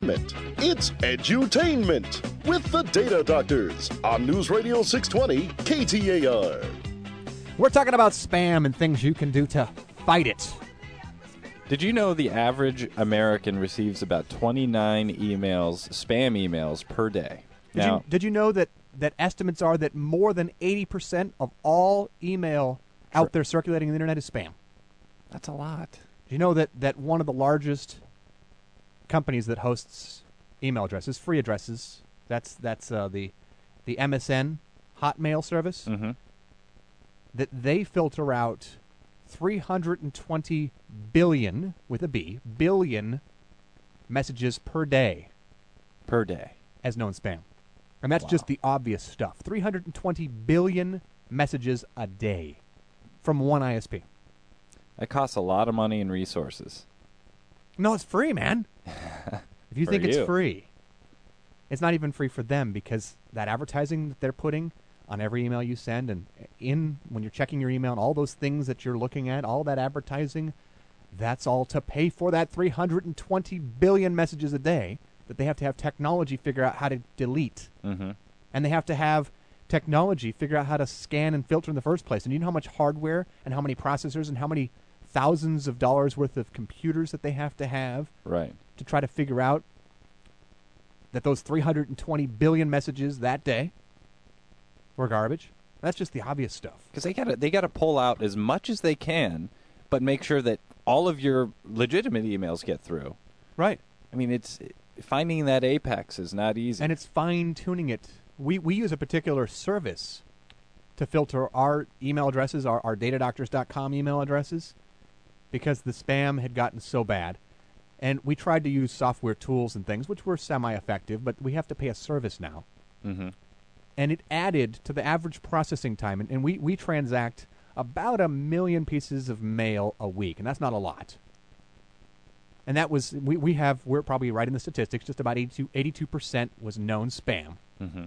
entertainment. It's edutainment with the Data Doctors on News Radio 620 KTAR. We're talking about spam and things you can do to fight it. Did you know the average American receives about 29 spam emails per day? Did you know that estimates are that more than 80% of all email out there circulating on the internet is spam? That's a lot. Do you know that one of the largest companies that hosts email addresses, free addresses, that's the MSN Hotmail service, that they filter out 320 billion, with a B, billion messages per day. Per day. As known spam. And that's just the obvious stuff. 320 billion messages a day from one ISP. That costs a lot of money and resources. No, it's free, man. If you think it's free, it's not even free for them, because that advertising that they're putting on every email you send and when you're checking your email and all those things that you're looking at, all that advertising, that's all to pay for that 320 billion messages a day that they have to have technology figure out how to delete. Mm-hmm. And they have to have technology figure out how to scan and filter in the first place. And you know how much hardware and how many processors and how many thousands of dollars worth of computers that they have to try to figure out that those 320 billion messages that day were garbage? That's just the obvious stuff. Because they got to pull out as much as they can, but make sure that all of your legitimate emails get through. Right. I mean, it's finding that apex is not easy. And it's fine-tuning it. We use a particular service to filter our email addresses, our datadoctors.com email addresses, because the spam had gotten so bad. And we tried to use software tools and things, which were semi-effective, but we have to pay a service now. Mm-hmm. And it added to the average processing time. And we transact about 1 million pieces of mail a week, and that's not a lot. And that was, we're probably right in the statistics, just about 82% was known spam. Mm-hmm.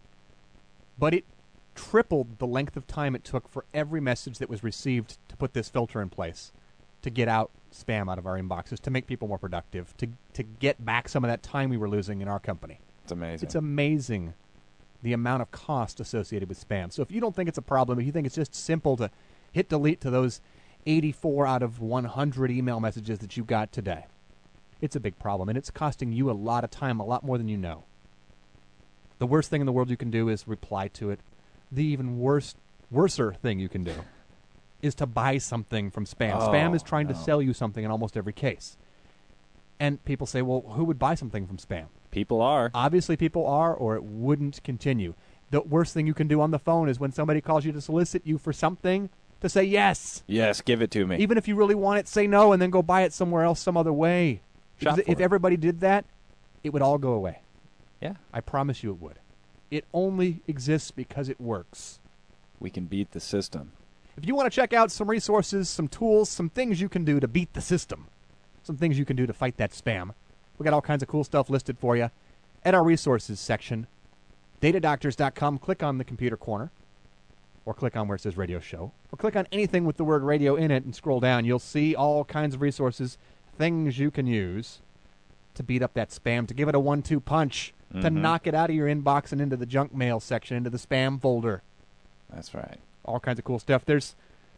But it tripled the length of time it took for every message that was received to put this filter in place, to get out spam out of our inboxes, to make people more productive, to get back some of that time we were losing in our company. It's amazing. It's amazing the amount of cost associated with spam. So if you don't think it's a problem, if you think it's just simple to hit delete to those 84 out of 100 email messages that you got today, it's a big problem, and it's costing you a lot of time, a lot more than you know. The worst thing in the world you can do is reply to it. The even worser thing you can do is to buy something from spam. Spam is trying to sell you something in almost every case. And people say, well, who would buy something from spam? People are. Obviously people are, or it wouldn't continue. The worst thing you can do on the phone is when somebody calls you to solicit you for something, to say yes. Yes, give it to me. Even if you really want it, say no, and then go buy it somewhere else some other way. If everybody did that, it would all go away. Yeah. I promise you it would. It only exists because it works. We can beat the system. If you want to check out some resources, some tools, some things you can do to beat the system, some things you can do to fight that spam, we got all kinds of cool stuff listed for you at our resources section. Datadoctors.com. Click on the computer corner, or click on where it says radio show, or click on anything with the word radio in it and scroll down. You'll see all kinds of resources, things you can use to beat up that spam, to give it a 1-2 punch, to knock it out of your inbox and into the junk mail section, into the spam folder. That's right. All kinds of cool stuff. There's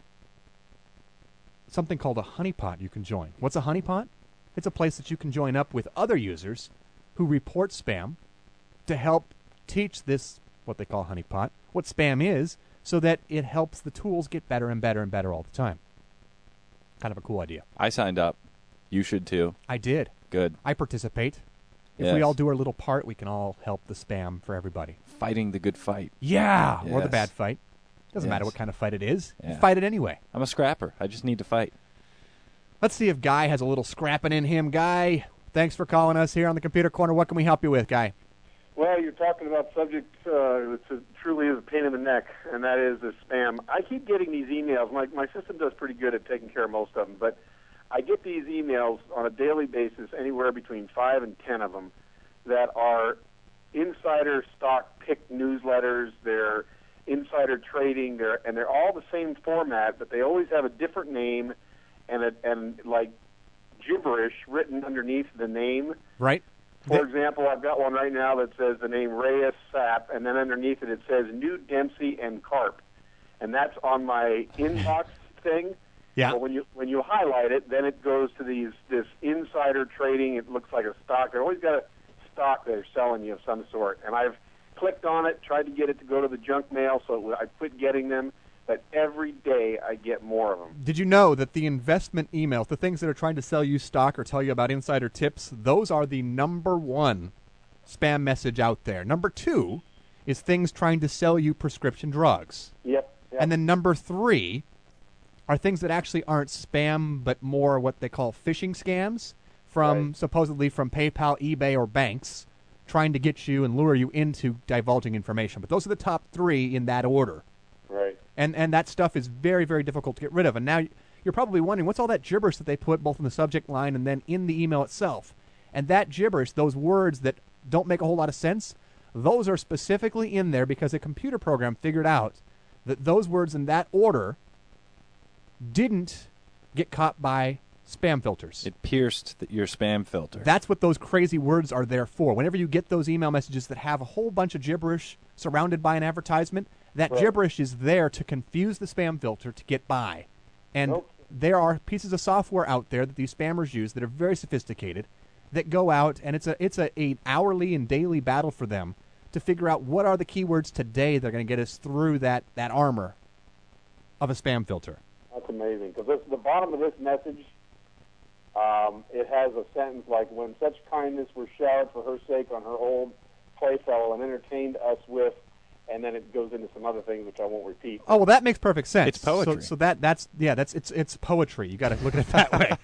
something called a honeypot you can join. What's a honeypot? It's a place that you can join up with other users who report spam to help teach this, what they call honeypot, what spam is, so that it helps the tools get better and better and better all the time. Kind of a cool idea. I signed up. You should too. I did. Good. I participate. If we all do our little part, we can all help the spam for everybody. Fighting the good fight. Yeah, yes. Or the bad fight. Doesn't matter what kind of fight it is. Yeah. You fight it anyway. I'm a scrapper. I just need to fight. Let's see if Guy has a little scrapping in him. Guy, thanks for calling us here on the Computer Corner. What can we help you with, Guy? Well, you're talking about subject that truly is a pain in the neck, and that is the spam. I keep getting these emails. My system does pretty good at taking care of most of them, but I get these emails on a daily basis, anywhere between 5 and 10 of them, that are insider stock pick newsletters. They're insider trading. They're all the same format, but they always have a different name and like gibberish written underneath the name. Right. For example, I've got one right now that says the name Reyes Sap, and then underneath it says New Dempsey and Carp, and that's on my inbox thing. Yeah. So when you highlight it, then it goes to this insider trading. It looks like a stock. They've always got a stock they're selling you of some sort, and I've clicked on it, tried to get it to go to the junk mail, so I quit getting them. But every day I get more of them. Did you know that the investment emails, the things that are trying to sell you stock or tell you about insider tips, those are the number one spam message out there. Number two is things trying to sell you prescription drugs. Yep. And then number three are things that actually aren't spam, but more what they call phishing scams from supposedly from PayPal, eBay, or banks trying to get you and lure you into divulging information. But those are the top three in that order. Right. And that stuff is very, very difficult to get rid of. And now you're probably wondering, what's all that gibberish that they put both in the subject line and then in the email itself? And that gibberish, those words that don't make a whole lot of sense, those are specifically in there because a computer program figured out that those words in that order didn't get caught by spam filters. It pierced your spam filter. That's what those crazy words are there for. Whenever you get those email messages that have a whole bunch of gibberish surrounded by an advertisement, that gibberish is there to confuse the spam filter to get by. And there are pieces of software out there that these spammers use that are very sophisticated that go out, and it's a hourly and daily battle for them to figure out what are the keywords today that are going to get us through that armor of a spam filter. That's amazing, because the bottom of this message, it has a sentence like, when such kindness were showered for her sake on her old playfellow and entertained us with, and then it goes into some other things which I won't repeat. Oh, well, that makes perfect sense. It's poetry. So it's poetry. You got to look at it that way.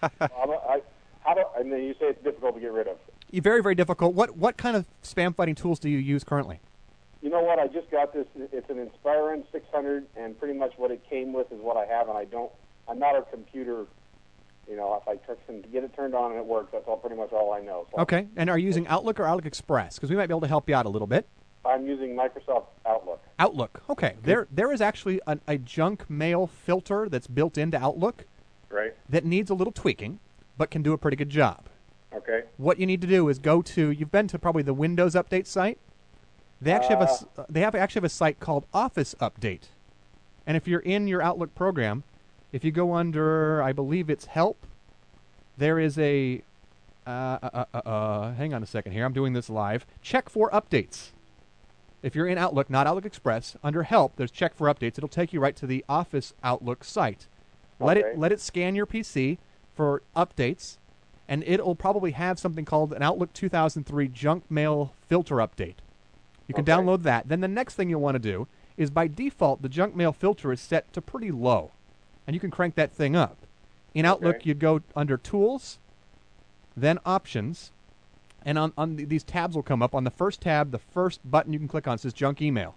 And then you say it's difficult to get rid of. Very, very difficult. What kind of spam fighting tools do you use currently? You know what? I just got this. It's an Inspiron 600, and pretty much what it came with is what I have, and I'm not a computer. You know, if I can get it turned on and it works, that's pretty much all I know. So okay. And are you using Outlook or Outlook Express? Because we might be able to help you out a little bit. I'm using Microsoft Outlook. Outlook. Okay. There is actually a junk mail filter that's built into Outlook. Right. That needs a little tweaking, but can do a pretty good job. Okay. What you need to do is you've been to probably the Windows Update site. They actually have a site called Office Update. And if you're in your Outlook program, if you go under, I believe it's Help, there is a hang on a second here. I'm doing this live. Check for updates. If you're in Outlook, not Outlook Express, under Help, there's Check for Updates. It'll take you right to the Office Outlook site. Let it scan your PC for updates, and it'll probably have something called an Outlook 2003 Junk Mail Filter Update. You can download that. Then the next thing you'll want to do is, by default, the junk mail filter is set to pretty low, and you can crank that thing up. In Outlook, you'd go under Tools, then Options, and on these tabs will come up. On the first tab, the first button you can click on says Junk Email.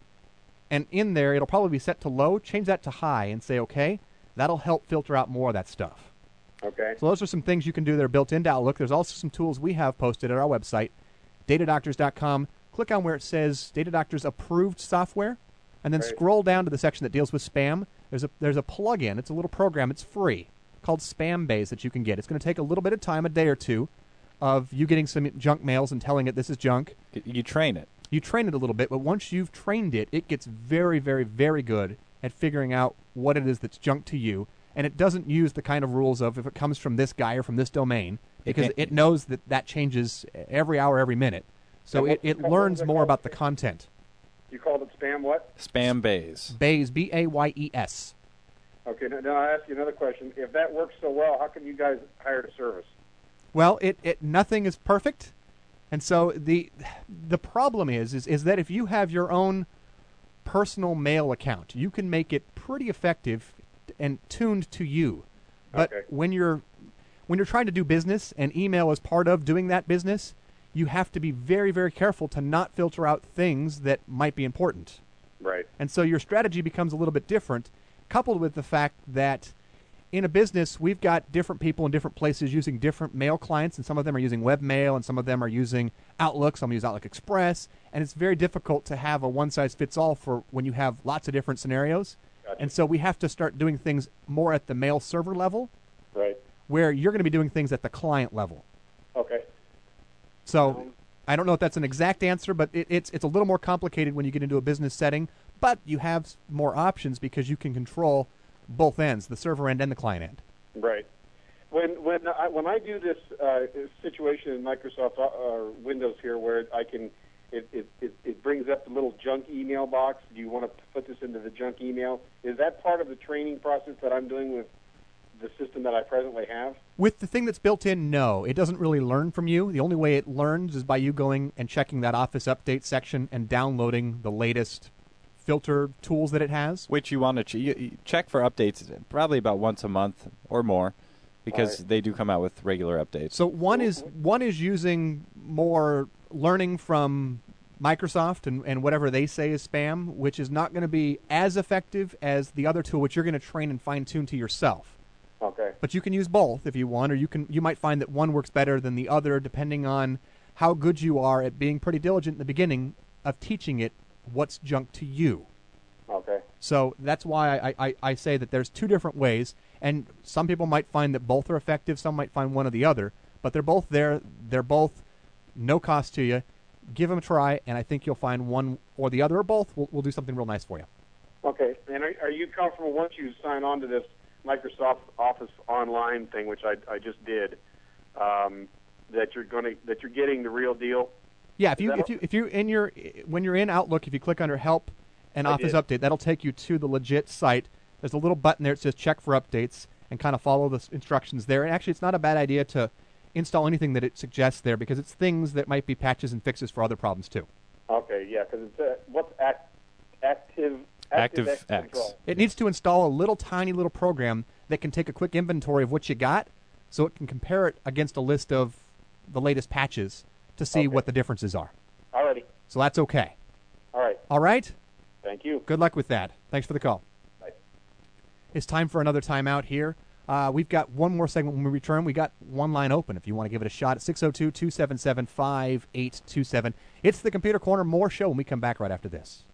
And in there, it'll probably be set to low. Change that to high and say OK. That'll help filter out more of that stuff. Okay. So those are some things you can do that are built into Outlook. There's also some tools we have posted at our website, datadoctors.com. Click on where it says Data Doctors Approved Software, and then scroll down to the section that deals with spam. There's a plug-in. It's a little program. It's free, called Spambase, that you can get. It's going to take a little bit of time, a day or two, of you getting some junk mails and telling it this is junk. You train it. You train it a little bit, but once you've trained it, it gets very, very, very good at figuring out what it is that's junk to you. And it doesn't use the kind of rules of if it comes from this guy or from this domain, because it knows that changes every hour, every minute. So it learns more about the content. You called it spam what? Spambase. Bayes, B-A-Y-E-S. Okay, now I'll ask you another question. If that works so well, how come you guys hired a service? Well, nothing is perfect. And so the problem is that if you have your own personal mail account, you can make it pretty effective and tuned to you. But when you're trying to do business and email is part of doing that business, you have to be very, very careful to not filter out things that might be important. Right. And so your strategy becomes a little bit different, coupled with the fact that in a business, we've got different people in different places using different mail clients, and some of them are using webmail, and some of them are using Outlook, some use Outlook Express, and it's very difficult to have a one-size-fits-all for when you have lots of different scenarios. Gotcha. And so we have to start doing things more at the mail server level, right, where you're going to be doing things at the client level. Okay. So I don't know if that's an exact answer, but it's a little more complicated when you get into a business setting. But you have more options because you can control both ends, the server end and the client end. Right. When I do this situation in Microsoft Windows here, where I can, it brings up the little junk email box. Do you want to put this into the junk email? Is that part of the training process that I'm doing with the system that I presently have? With the thing that's built in, no. It doesn't really learn from you. The only way it learns is by you going and checking that Office Update section and downloading the latest filter tools that it has. Which you want to check for updates probably about once a month or more, because they do come out with regular updates. So one is using more learning from Microsoft and whatever they say is spam, which is not going to be as effective as the other tool, which you're going to train and fine-tune to yourself. Okay. But you can use both if you want, or you might find that one works better than the other depending on how good you are at being pretty diligent in the beginning of teaching it what's junk to you. Okay. So that's why I say that there's two different ways, and some people might find that both are effective, some might find one or the other, but they're both there. They're both no cost to you. Give them a try, and I think you'll find one or the other, or both will do something real nice for you. Okay. And are you comfortable once you sign on to this Microsoft Office Online thing, which I just did, that you're getting the real deal? Yeah, when you're in Outlook, if you click under Help and Office Update, that'll take you to the legit site. There's a little button there that says Check for Updates, and kind of follow the instructions there. And actually, it's not a bad idea to install anything that it suggests there, because it's things that might be patches and fixes for other problems too. Okay, yeah, because it's what's ActiveX. Control. It needs to install a little tiny little program that can take a quick inventory of what you got, so it can compare it against a list of the latest patches to see what the differences are. Alrighty. So that's okay. All right. All right? Thank you. Good luck with that. Thanks for the call. Bye. It's time for another timeout here. We've got one more segment when we return. We got one line open if you want to give it a shot at 602-277-5827. It's the Computer Corner. More show when we come back right after this.